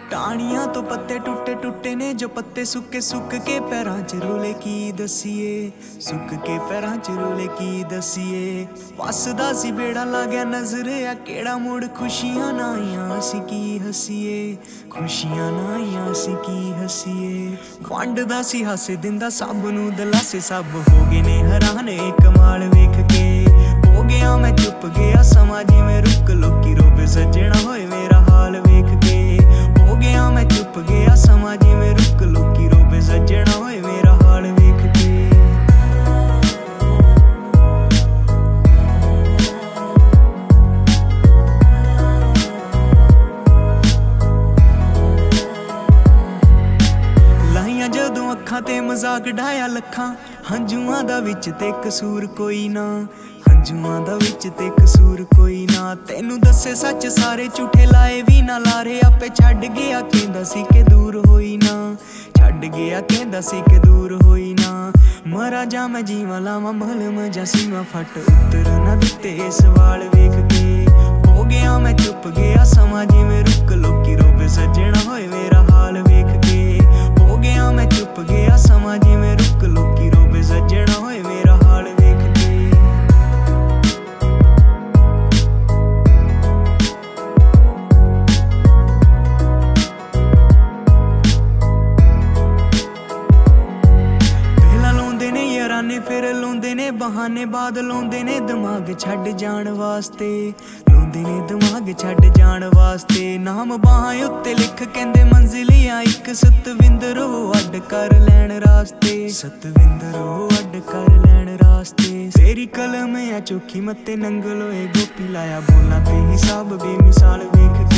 ਟਾਹਣੀਆਂ ਤੋਂ ਪੱਤੇ ਟੁੱਟੇ ਟੁੱਟੇ ਨੇ ਜੋ ਪੱਤੇ ਸੁੱਕੇ ਸੁੱਕ ਕੇ ਪੈਰਾਂ 'ਚ ਰੋਲੇ ਕੀ ਦਸੀਏ, ਸੁੱਕ ਕੇ ਪੈਰਾਂ 'ਚ ਰੋਲੇ ਕੀ ਦਸੀਏ। ਵਸਦਾ ਸੀ ਬੇੜਾ ਲਾ ਗਿਆ ਨਜ਼ਰ ਆ ਕਿਹੜਾ ਮੋੜ ਖੁਸ਼ੀਆਂ ਨਾ ਆਈਆਂ ਅਸੀਂ ਕੀ ਹੱਸੀਏ, ਖੁਸ਼ੀਆਂ ਨਾ ਆਈਆਂ ਅਸੀਂ ਕੀ ਹੱਸੀਏ। ਵੰਡਦਾ ਸੀ ਹਾਸੇ ਦਿੰਦਾ ਸਭ ਨੂੰ ਦਲਾਸੇ, ਸਭ ਹੋ ਗਏ ਨੇ ਹੈਰਾਨ ਇਹ ਕਮਾਲ ਵੇਖ ਕੇ। ਹੋ ਗਿਆ ਮੈਂ ਚੁੱਪ ਗਿਆ ਸਮਾਂ ਜਿਵੇਂ ਰੁੱਕ ਲੋਕੀ ਰੋਵੇ ਸੱਜਣਾ ਹੋਏ ਮੇਰਾ ਹਾਲ ਵੇਖ ਕੇ। ਹੋ ਗਿਆ ਮੈਂ ਚੁੱਪ ਗਿਆ ਸਮਾਂ ਜਿਵੇਂ ਰੁੱਕ ਲੋਕੀ ਰੋਵੇ ਸੱਜਣਾ ਹੋਏ ਮੇਰਾ ਹਾਲ ਵੇਖ ਕੇ। ਲਾਈਆਂ ਜਦੋਂ ਅੱਖਾਂ ਤੇ ਮਜ਼ਾਕ ਢਾਇਆ ਲੱਖਾਂ ਹੰਝੂਆਂ ਦਾ ਵਿੱਚ ਤੇ ਕਸੂਰ ਕੋਈ ਨਾ, ਹੰਝੂਆਂ ਦਾ ਵਿੱਚ ਤੇ ਕਸੂਰ ਕੋਈ ਨਾ। ਤੈਨੂੰ ਦੱਸੇ ਸੱਚ ਸਾਰੇ ਝੂਠੇ ਲਾਏ ਵੀ ਨਾ ਲਾਰੇ, ਆਪੇ ਛੱਡ ਗਿਆ ਕਹਿੰਦਾ ਸੀ ਕਿ ਦੂਰ ਹੋਈ ਨਾ, ਛੱਡ ਗਿਆ ਕਹਿੰਦਾ ਸੀ ਕਿ ਦੂਰ ਹੋਈ ਨਾ। ਮਰਾਂ ਜਾਂ ਮੈਂ ਜੀਵਾਂ ਲਾਵਾਂ ਮਹਲਮ ਜਾਂ ਸੀਵਾਂ ਫੱਟ ਉੱਤਰ ਨਾ ਦਿੱਤੇ ਸਵਾਲ ਵੇਖ ਕੇ। ਹੋ ਗਿਆ ਮੈਂ ਚੁੱਪ ਗਿਆ ਸਮਾਂ ਜਿਵੇਂ ਰੁੱਕ ਲੋਕੀ ਰੋਵੇ ਸੱਜਣਾ ਹੋਏ ਮੇਰਾ ਹਾਲ ਵੇਖ ਕੇ। ਹੋ ਗਿਆ ਮੈਂ ਚੁੱਪ ਗਿਆ ਸਮਾਂ ਜਿਵੇਂ ਰੁੱਕ ਲੋਕੀ ਰੋਵੇ ਸੱਜਣਾ ਹੋਏ ਮੇਰਾ ਹਾਲ ਵੇਖ ਕੇ। ਫਿਰ ਲਾਉਂਦੇ ਨੇ ਬਹਾਨੇ ਬਾਦ ਲਾਉਂਦੇ ਨੇ ਦਿਮਾਗ ਛੱਡ ਜਾਣ ਵਾਸਤੇ, ਲਾਉਂਦੇ ਨੇ ਦਿਮਾਗ ਛੱਡ ਜਾਣ ਵਾਸਤੇ। ਨਾਮ ਬਾਹਾਂ ਉੱਤੇ ਲਿਖ ਕਹਿੰਦੇ ਮੰਜ਼ਿਲਿਆਂ ਇੱਕ ਸਤਵਿੰਦਰੋ ਅੱਡ ਕਰ ਲੈਣ ਰਾਸਤੇ, ਸਤਵਿੰਦਰੋ ਅੱਡ ਕਰ ਲੈਣ ਰਾਸਤੇ। ਤੇਰੀ ਕਲਮ ਆ ਚੋਖੀ ਮੱਤੇ ਨੰਗਲ ਹੋਏ ਗੋਪੀ ਲਾਇਆ ਬੋਲਾਂ ਤੇ ਹਿਸਾਬ ਬੇਮਿਸਾਲ ਵੇਖ